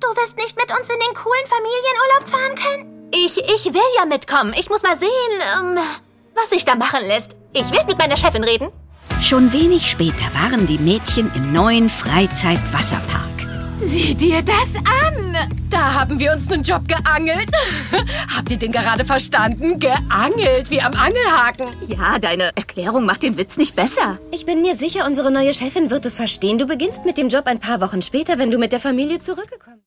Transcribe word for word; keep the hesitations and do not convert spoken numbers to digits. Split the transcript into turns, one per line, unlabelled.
Du wirst nicht mit uns in den coolen Familienurlaub fahren können?
Ich, ich will ja mitkommen. Ich muss mal sehen, ähm, was sich da machen lässt. Ich werde mit meiner Chefin reden.
Schon wenig später waren die Mädchen im neuen Freizeitwasserpark.
Sieh dir das an! Da haben wir uns einen Job geangelt. Habt ihr den gerade verstanden? Geangelt, wie am Angelhaken.
Ja, deine Erklärung macht den Witz nicht besser.
Ich bin mir sicher, unsere neue Chefin wird es verstehen. Du beginnst mit dem Job ein paar Wochen später, wenn du mit der Familie zurückgekommen bist.